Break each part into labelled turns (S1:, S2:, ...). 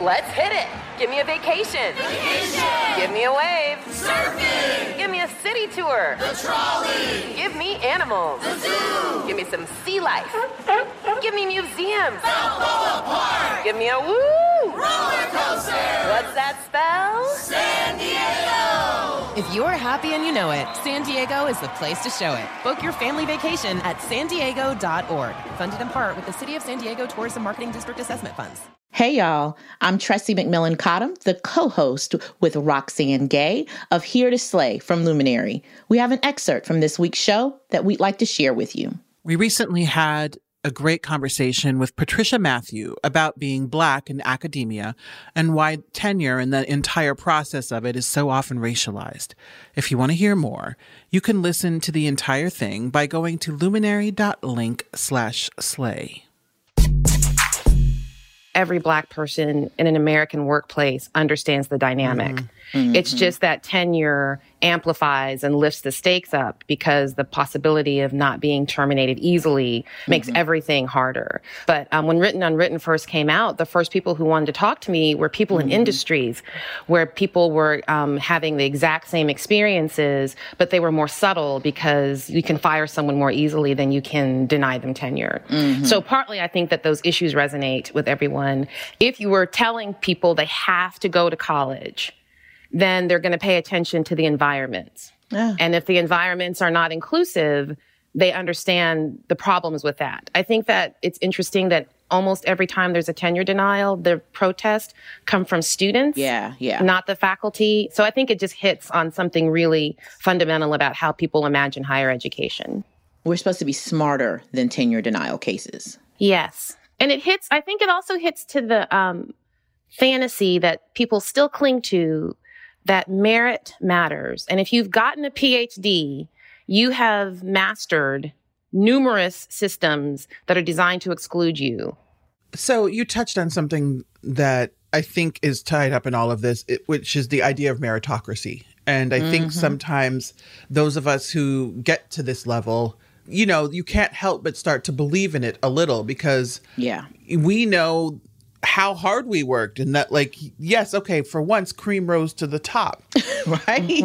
S1: Let's hit it. Give me a vacation.
S2: Vacation.
S1: Give me a wave.
S2: Surfing.
S1: Give me a city tour.
S2: The trolley.
S1: Give me animals.
S2: The zoo.
S1: Give me some sea life. Give me museums.
S2: Balboa Park.
S1: Give me a woo.
S2: Roller coaster.
S1: What's that spell?
S2: San Diego.
S3: If you're happy and you know it, San Diego is the place to show it. Book your family vacation at sandiego.org. Funded in part with the City of San Diego Tourism Marketing District Assessment Funds.
S4: Hey, y'all. I'm Tressie McMillan Cottom, the co-host with Roxane Gay of Here to Slay from Luminary. We have an excerpt from this week's show that we'd like to share with you.
S5: We recently had a great conversation with Patricia Matthew about being Black in academia and why tenure and the entire process of it is so often racialized. If you want to hear more, you can listen to the entire thing by going to luminary.link/slay.
S6: Every Black person in an American workplace understands the dynamic. Mm-hmm. It's just that tenure amplifies and lifts the stakes up because the possibility of not being terminated easily makes everything harder. But when Written Unwritten first came out, the first people who wanted to talk to me were people in industries where people were having the exact same experiences, but they were more subtle because you can fire someone more easily than you can deny them tenure. So partly I think that those issues resonate with everyone. If you were telling people they have to go to college, then they're going to pay attention to the environments. Yeah. And if the environments are not inclusive, they understand the problems with that. I think that it's interesting that almost every time there's a tenure denial, the protests come from students, not the faculty. So I think it just hits on something really fundamental about how people imagine higher education.
S4: We're supposed to be smarter than tenure denial cases.
S6: Yes. And I think it also hits to the fantasy that people still cling to, that merit matters. And if you've gotten a PhD, you have mastered numerous systems that are designed to exclude you.
S5: So you touched on something that I think is tied up in all of this, which is the idea of meritocracy. And I think sometimes those of us who get to this level, you know, you can't help but start to believe in it a little because we know how hard we worked and that, like, yes, okay, for once, cream rose to the top.
S4: Right?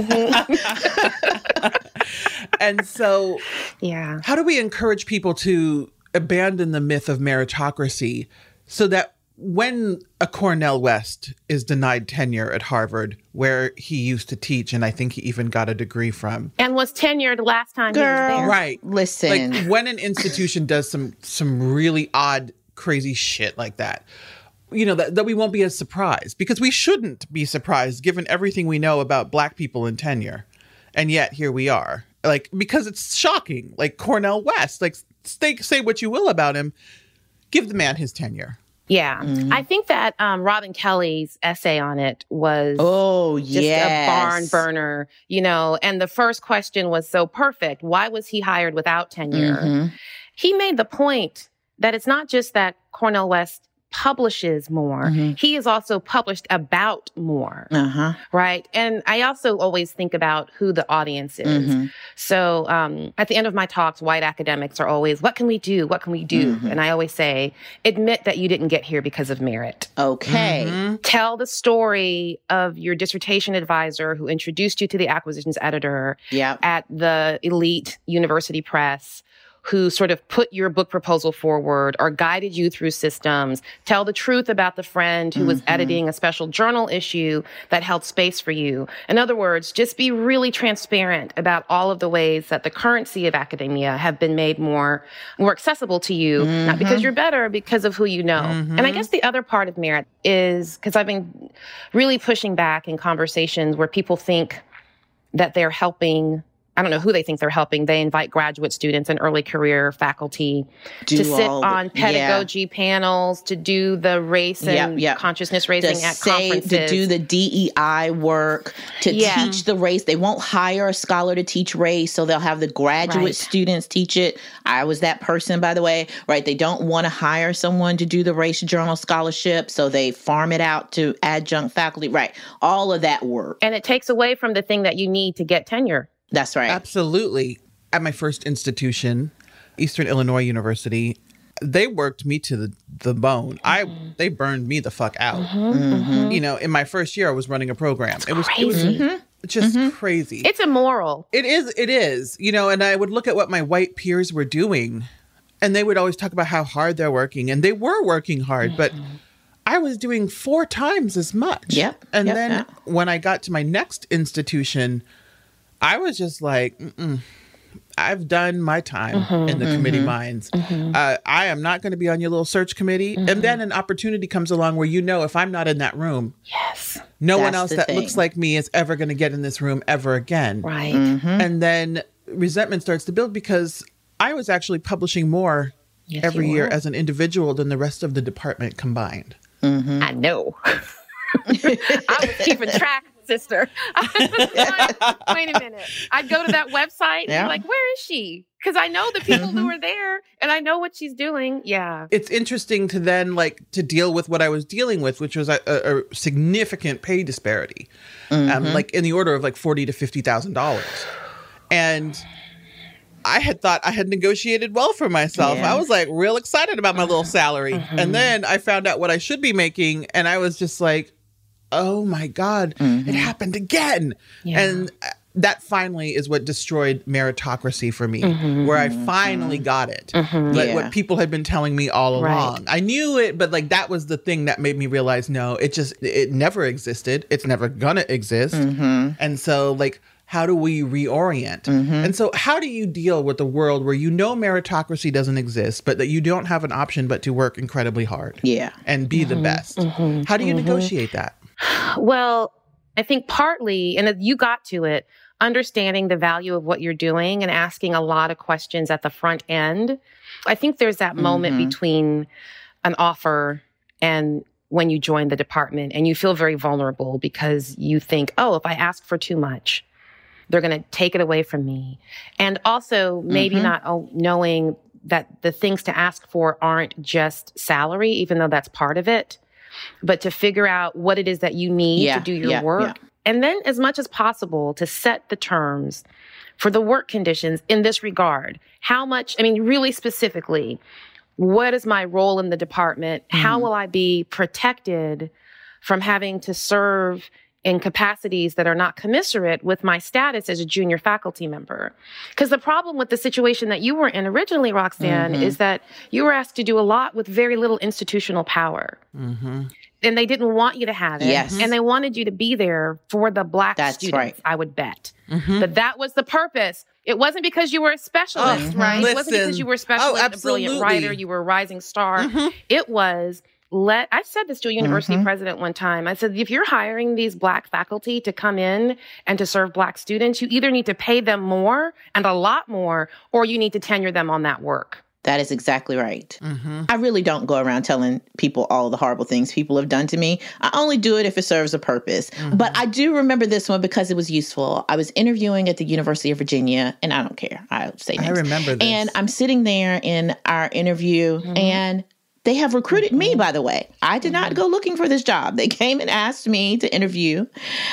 S5: And so how do we encourage people to abandon the myth of meritocracy so that when a Cornel West is denied tenure at Harvard, where he used to teach, and I think he even got a degree from.
S6: And was tenured last time he was there.
S5: Right.
S4: Listen.
S5: Like when an institution does some really odd, crazy shit like that, you know, that we won't be as surprised, because we shouldn't be surprised given everything we know about Black people in tenure. And yet here we are, like, because it's shocking. Like Cornel West, like say what you will about him, give the man his tenure.
S6: Yeah. I think that Robin Kelly's essay on it was just a barn burner, you know, and the first question was so perfect. Why was he hired without tenure? He made the point that it's not just that Cornel West publishes more. He is also published about more, right? And I also always think about who the audience is. So at the end of my talks, white academics are always, what can we do? What can we do? And I always say, admit that you didn't get here because of merit.
S4: Okay.
S6: Tell the story of your dissertation advisor who introduced you to the acquisitions editor at the elite university press, who sort of put your book proposal forward or guided you through systems. Tell the truth about the friend who was editing a special journal issue that held space for you. In other words, just be really transparent about all of the ways that the currency of academia have been made more accessible to you, not because you're better, because of who you know. And I guess the other part of merit is, because I've been really pushing back in conversations where people think that they're helping, I don't know who they think they're helping. They invite graduate students and early career faculty to sit on pedagogy panels, to do the race and consciousness raising at conferences.
S4: To do the DEI work, to teach the race. They won't hire a scholar to teach race, so they'll have the graduate students teach it. I was that person, by the way, right? They don't want to hire someone to do the race journal scholarship, so they farm it out to adjunct faculty, right? All of that work.
S6: And it takes away from the thing that you need to get tenure.
S4: That's right.
S5: Absolutely. At my first institution, Eastern Illinois University, They worked me to the bone. They burned me the fuck out. You know, in my first year, I was running a program. It was just crazy.
S6: It's immoral.
S5: It is. You know, and I would look at what my white peers were doing, and they would always talk about how hard they're working, and they were working hard, but I was doing 4 times as much. And then when I got to my next institution, I was just like, I've done my time in the committee minds. I am not going to be on your little search committee. And then an opportunity comes along where, you know, if I'm not in that room, no one else that looks like me is ever going to get in this room ever again.
S6: Right.
S5: And then resentment starts to build because I was actually publishing more every year as an individual than the rest of the department combined.
S6: I know. I was keeping track, sister. Wait a minute. I'd go to that website and be like, where is she? Because I know the people who are there and I know what she's doing. Yeah.
S5: It's interesting to then to deal with what I was dealing with, which was a significant pay disparity, like in the order of like $40,000 to $50,000. And I had thought I had negotiated well for myself. I was like real excited about my little salary. And then I found out what I should be making. And I was just like, oh my God, it happened again. And that finally is what destroyed meritocracy for me, where I finally got it. Like what people had been telling me all along. I knew it, but like that was the thing that made me realize, no, it never existed. It's never gonna exist. And so like, how do we reorient? And so how do you deal with a world where you know meritocracy doesn't exist, but that you don't have an option but to work incredibly hard and be the best? How do you negotiate that?
S6: Well, I think partly, and you got to it, understanding the value of what you're doing and asking a lot of questions at the front end. I think there's that moment between an offer and when you join the department and you feel very vulnerable because you think, oh, if I ask for too much, they're going to take it away from me. And also maybe not knowing that the things to ask for aren't just salary, even though that's part of it, but to figure out what it is that you need to do your work. And then as much as possible to set the terms for the work conditions in this regard. How much, I mean, really specifically, what is my role in the department? How will I be protected from having to serve in capacities that are not commensurate with my status as a junior faculty member? Because the problem with the situation that you were in originally, Roxanne, is that you were asked to do a lot with very little institutional power. And they didn't want you to have it. And they wanted you to be there for the Black students, I would bet. But that was the purpose. It wasn't because you were a specialist, right? It wasn't because you were a specialist, a brilliant writer, you were a rising star. It was... I said this to a university president one time. I said, if you're hiring these Black faculty to come in and to serve Black students, you either need to pay them more and a lot more, or you need to tenure them on that work.
S4: That is exactly right. I really don't go around telling people all the horrible things people have done to me. I only do it if it serves a purpose. But I do remember this one because it was useful. I was interviewing at the University of Virginia, and I don't care. I'll say names.
S5: I remember this.
S4: And I'm sitting there in our interview, and they have recruited me, by the way. I did not go looking for this job. They came and asked me to interview.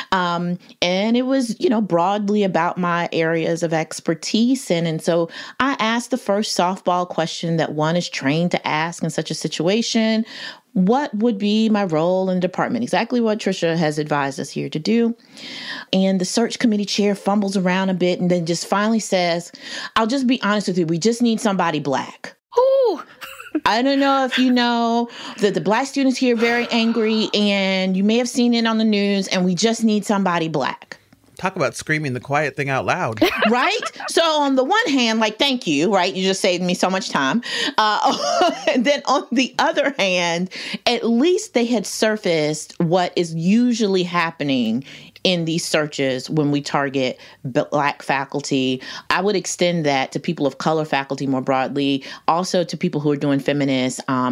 S4: And it was, broadly about my areas of expertise. And so I asked the first softball question that one is trained to ask in such a situation. What would be my role in the department? Exactly what Trisha has advised us here to do. And the search committee chair fumbles around a bit and then just finally says, I'll just be honest with you. We just need somebody Black.
S6: Ooh.
S4: I don't know if you know that the Black students here are very angry, and you may have seen it on the news, and we just need somebody Black.
S5: Talk about screaming the quiet thing out loud.
S4: Right? So on the one hand, thank you, right? You just saved me so much time. And then on the other hand, at least they had surfaced what is usually happening in these searches when we target Black faculty. I would extend that to people of color faculty more broadly, also to people who are doing feminist and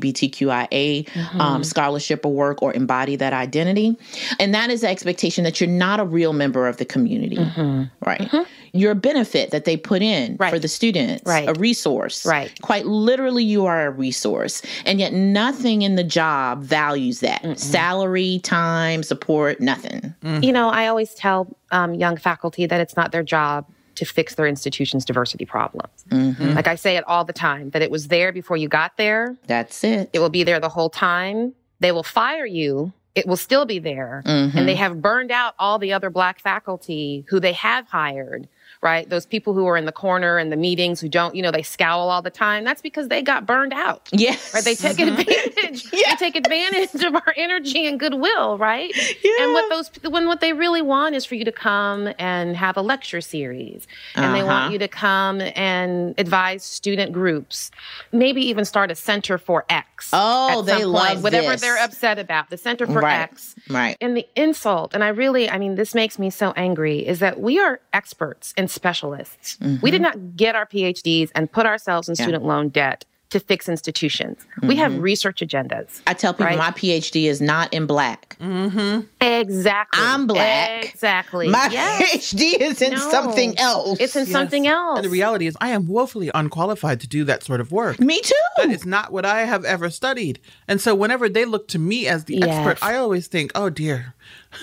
S4: LGBTQIA scholarship or work or embody that identity. And that is the expectation that you're not a real member of the community, right? You're a benefit that they put in for the students, a resource. Quite literally, you are a resource. And yet nothing in the job values that. Salary, time, support, nothing.
S6: I always tell young faculty that it's not their job to fix their institution's diversity problems. Like I say it all the time, that it was there before you got there.
S4: That's it.
S6: It will be there the whole time. They will fire you. It will still be there. And they have burned out all the other Black faculty who they have hired, right? Those people who are in the corner in the meetings who don't, they scowl all the time. That's because they got burned out.
S4: Yes.
S6: Right? They take advantage. They take advantage of our energy and goodwill, right?
S4: Yeah.
S6: And what they really want is for you to come and have a lecture series. And they want you to come and advise student groups. Maybe even start a Center for X.
S4: Oh, they love
S6: whatever
S4: this.
S6: they're upset about. The Center for X.
S4: Right.
S6: And the insult, and this makes me so angry, is that we are experts and specialists. We did not get our PhDs and put ourselves in student loan debt to fix institutions. We have research agendas.
S4: I tell people my PhD is not in Black.
S6: Exactly.
S4: I'm Black.
S6: Exactly.
S4: My PhD is in something else.
S6: It's in something else.
S5: And the reality is I am woefully unqualified to do that sort of work.
S4: Me too.
S5: That is not what I have ever studied. And so whenever they look to me as the expert, I always think, oh dear,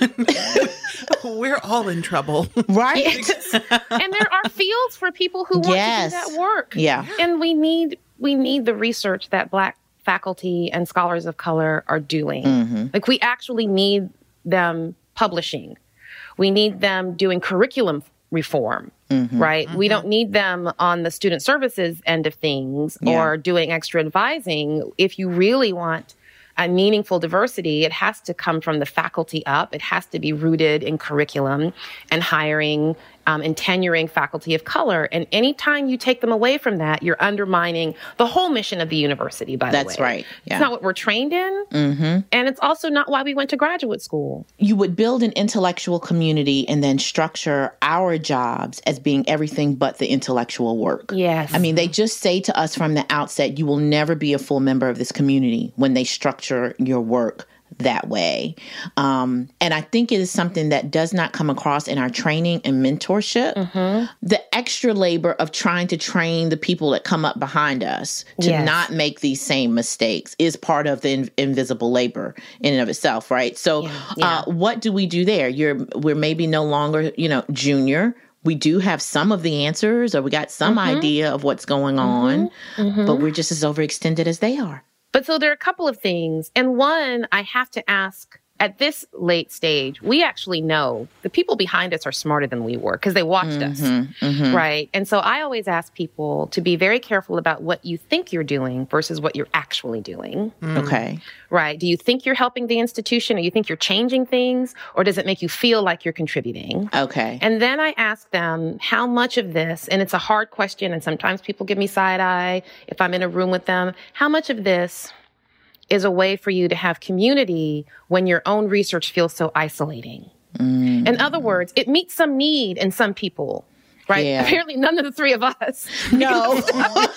S5: we're all in trouble.
S4: Right.
S6: And there are fields for people who want to do that work.
S4: Yeah.
S6: And we need the research that Black faculty and scholars of color are doing. Like, we actually need them publishing. We need them doing curriculum reform, right? We don't need them on the student services end of things or doing extra advising. If you really want a meaningful diversity, it has to come from the faculty up. It has to be rooted in curriculum and hiring and tenuring faculty of color. And anytime you take them away from that, you're undermining the whole mission of the university, by the way.
S4: That's right. Yeah.
S6: It's not what we're trained in. And it's also not why we went to graduate school.
S4: You would build an intellectual community and then structure our jobs as being everything but the intellectual work.
S6: Yes.
S4: I mean, they just say to us from the outset, you will never be a full member of this community when they structure your work that way. And I think it is something that does not come across in our training and mentorship. The extra labor of trying to train the people that come up behind us to not make these same mistakes is part of the invisible labor in and of itself, right? So what do we do there? We're maybe no longer, junior. We do have some of the answers, or we got some idea of what's going on, but we're just as overextended as they are.
S6: But so there are a couple of things. And one, I have to ask, at this late stage, we actually know the people behind us are smarter than we were because they watched us, right? And so I always ask people to be very careful about what you think you're doing versus what you're actually doing.
S4: Okay.
S6: Right. Do you think you're helping the institution, or you think you're changing things, or does it make you feel like you're contributing?
S4: Okay.
S6: And then I ask them how much of this, and it's a hard question, and sometimes people give me side eye if I'm in a room with them, how much of this is a way for you to have community when your own research feels so isolating? In other words, it meets some need in some people, right?
S4: Yeah.
S6: Apparently none of the three of us.
S4: No. No,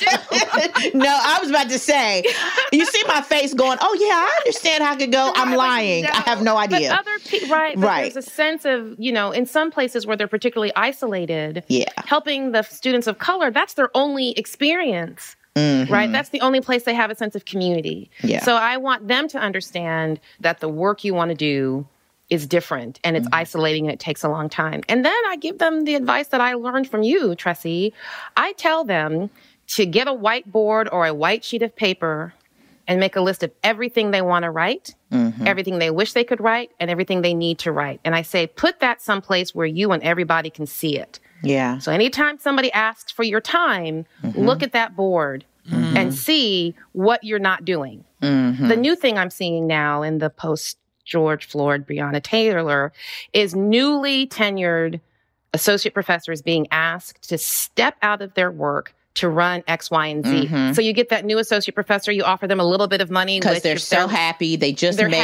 S4: I was about to say, you see my face going, oh yeah, I understand how it could go. I'm lying. I have no idea.
S6: But other people, right. There's a sense of, in some places where they're particularly isolated, helping the students of color, that's their only experience. Right? That's the only place they have a sense of community. So I want them to understand that the work you want to do is different, and it's isolating, and it takes a long time. And then I give them the advice that I learned from you, Tressie. I tell them to get a whiteboard or a white sheet of paper and make a list of everything they want to write, everything they wish they could write, and everything they need to write. And I say, put that someplace where you and everybody can see it.
S4: Yeah.
S6: So anytime somebody asks for your time, look at that board and see what you're not doing. The new thing I'm seeing now in the post-George Floyd, Breonna Taylor, is newly tenured associate professors being asked to step out of their work to run X, Y, and Z. So you get that new associate professor, you offer them a little bit of money.
S4: Because they're so happy. They just cleared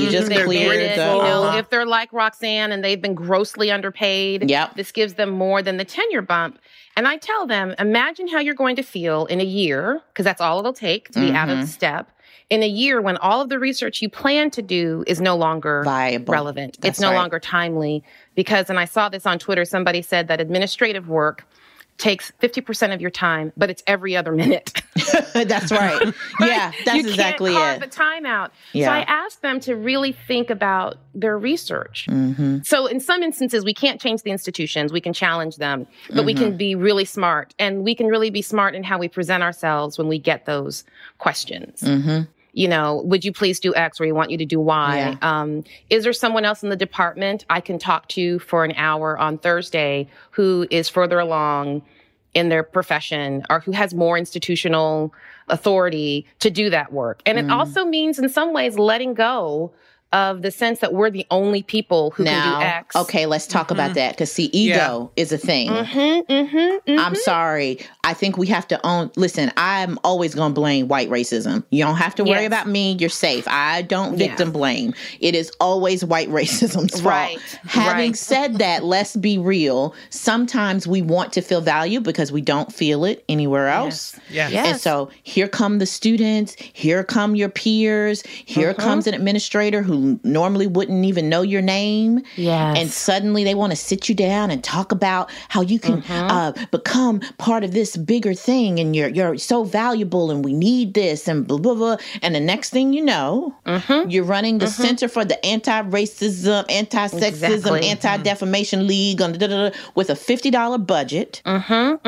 S6: if they're like Roxanne and they've been grossly underpaid, this gives them more than the tenure bump. And I tell them, imagine how you're going to feel in a year, because that's all it'll take to be out of step, in a year when all of the research you plan to do is no longer relevant. It's no longer timely. Because, and I saw this on Twitter, somebody said that administrative work takes 50% of your time, but it's every other minute.
S4: That's right. Yeah, that's
S6: you
S4: exactly
S6: can't carve
S4: it.
S6: the time out.
S4: Yeah.
S6: So I asked them to really think about their research. So in some instances, we can't change the institutions. We can challenge them, but we can be really smart. And we can really be smart in how we present ourselves when we get those questions. You know, would you please do X, or we want you to do Y?
S4: Yeah.
S6: Is there someone else in the department I can talk to for an hour on Thursday who is further along in their profession or who has more institutional authority to do that work? And it also means in some ways letting go of the sense that we're the only people who can do X.
S4: Okay, let's talk about that. Because see, ego is a thing. I'm sorry. I think we have to own, listen, I'm always going to blame white racism. You don't have to worry about me. You're safe. I don't victim blame. It is always white racism's fault. Having said that, let's be real. Sometimes we want to feel value because we don't feel it anywhere else. And so here come the students. Here come your peers. Here comes an administrator who normally wouldn't even know your name. And suddenly they want to sit you down and talk about how you can become part of this bigger thing, and you're so valuable, and we need this, and blah, blah, blah. And the next thing you know, you're running the Center for the Anti-Racism, Anti-Sexism, Anti-Defamation League with a $50 budget.
S5: And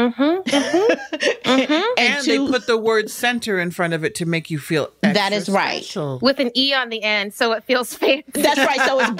S5: they put the word center in front of it to make you feel extra
S4: that is right.
S5: special.
S6: With an E on the end, so it feels fancy.
S4: That's right. So it's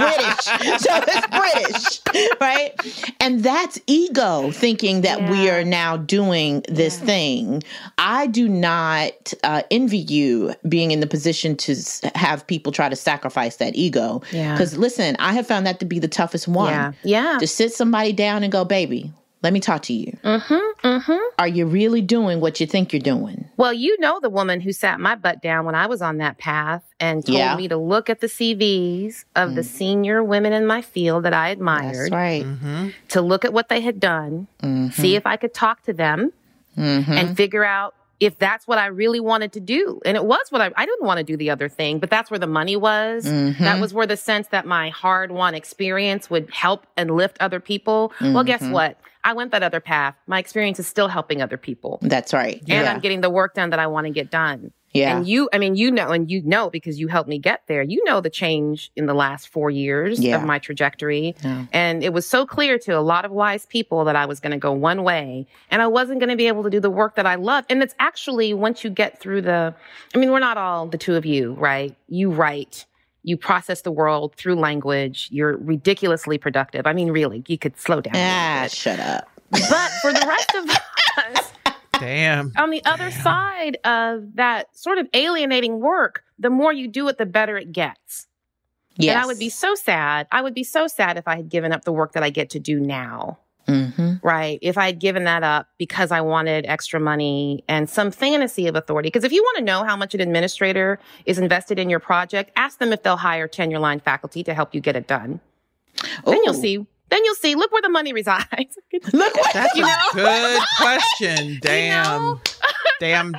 S4: British. Right? And that's ego thinking that we are now doing this thing. I do not envy you being in the position to have people try to sacrifice that ego. Because listen, I have found that to be the toughest one. To sit somebody down and go, baby, let me talk to you. Are you really doing what you think you're doing?
S6: Well, you know the woman who sat my butt down when I was on that path and told me to look at the CVs of the senior women in my field that I admired.
S4: That's right.
S6: To look at what they had done, see if I could talk to them, and figure out if that's what I really wanted to do. And it was what I didn't want to do the other thing, but that's where the money was. That was where the sense that my hard-won experience would help and lift other people. Well, guess what? I went that other path. My experience is still helping other people.
S4: That's right.
S6: And I'm getting the work done that I want to get done. And you know, because you helped me get there, you know the change in the last 4 years of my trajectory. And it was so clear to a lot of wise people that I was going to go one way and I wasn't going to be able to do the work that I love. And it's actually, once you get through we're not all the two of you, right? You write. You process the world through language. You're ridiculously productive. I mean, really, you could slow down.
S4: Shut up.
S6: But for the rest of us, on the other side of that sort of alienating work, the more you do it, the better it gets. And I would be so sad. I would be so sad if I had given up the work that I get to do now. Right? If I had given that up because I wanted extra money and some fantasy of authority. Because if you want to know how much an administrator is invested in your project, ask them if they'll hire tenure line faculty to help you get it done. Then you'll see. Look where the money resides.
S4: Look what
S5: That's a good question. Damn. Damn.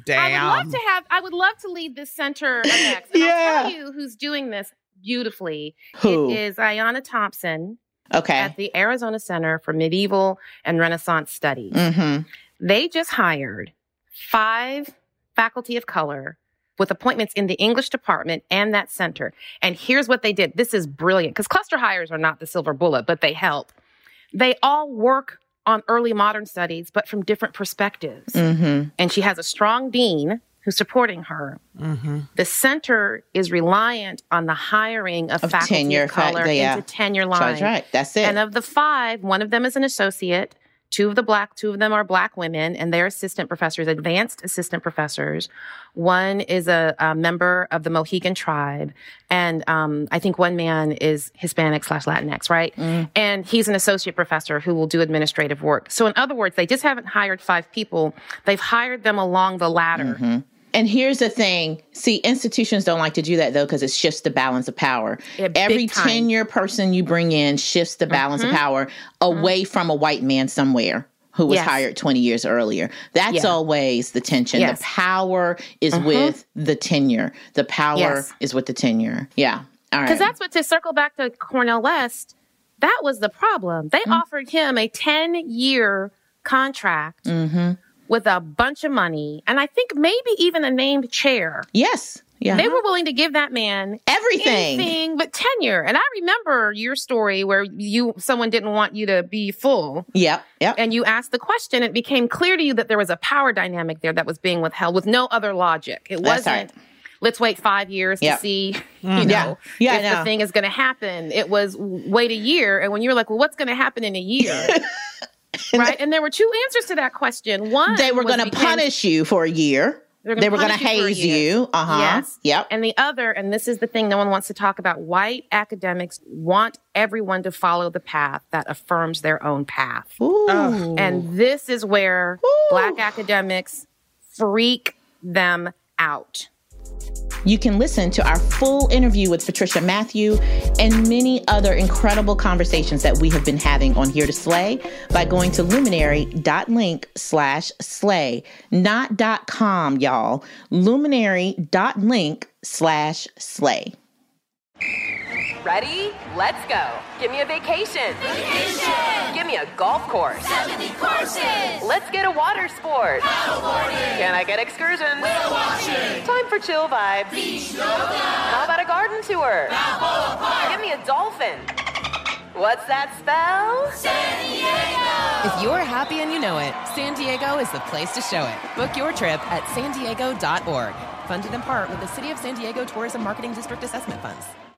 S6: I would love to lead this center of X. And I'll tell you who's doing this beautifully.
S4: Who?
S6: It is Ayanna Thompson.
S4: Okay.
S6: At the Arizona Center for Medieval and Renaissance Studies. They just hired 5 faculty of color with appointments in the English department and that center. And here's what they did. This is brilliant because cluster hires are not the silver bullet, but they help. They all work on early modern studies, but from different perspectives. And she has a strong dean who's supporting her. The center is reliant on the hiring of faculty
S4: tenure,
S6: of color into tenure line.
S4: That's right. That's it.
S6: And of the 5, one of them is an associate. 2 of them are Black women, and they're assistant professors, advanced assistant professors. One is a member of the Mohegan tribe, and I think one man is Hispanic/Latinx, right? And he's an associate professor who will do administrative work. So in other words, they just haven't hired 5 people. They've hired them along the ladder.
S4: And here's the thing. See, institutions don't like to do that, though, because it shifts the balance of power. Every tenure person you bring in shifts the balance of power away from a white man somewhere who was hired 20 years earlier. That's always the tension. The power is with the tenure. The power is with the tenure. Yeah. All right.
S6: Because that's what, to circle back to Cornel West, that was the problem. They offered him a 10-year contract with a bunch of money, and I think maybe even a named chair.
S4: Yes. Yeah.
S6: They were willing to give that man anything but tenure. And I remember your story where someone didn't want you to be full.
S4: Yep.
S6: And you asked the question. It became clear to you that there was a power dynamic there that was being withheld with no other logic. It wasn't, let's wait 5 years to see, if the thing is going to happen. It was wait a year. And when you're like, well, what's going to happen in a year? Right? And there were two answers to that question. One,
S4: they were going to punish you for a year. They were going to haze you.
S6: Yes.
S4: Yep.
S6: And the other, and this is the thing no one wants to talk about, white academics want everyone to follow the path that affirms their own path.
S4: Ooh.
S6: And this is where Black academics freak them out.
S4: You can listen to our full interview with Patricia Matthew and many other incredible conversations that we have been having on Here to Slay by going to luminary.link/slay. Not .com, y'all. Luminary.link/slay.
S1: Ready? Let's go. Give me a vacation. Give me a golf course.
S2: 70 courses.
S1: Let's get a water sport.
S2: Paddleboarding.
S1: Can I get excursions?
S2: Whale watching.
S1: Time for chill vibes.
S2: Beach yoga.
S1: How about a garden tour?
S2: Balboa Park.
S1: Give me a dolphin. What's that spell?
S2: San Diego.
S3: If you're happy and you know it, San Diego is the place to show it. Book your trip at sandiego.org. Funded in part with the City of San Diego Tourism Marketing District Assessment Funds.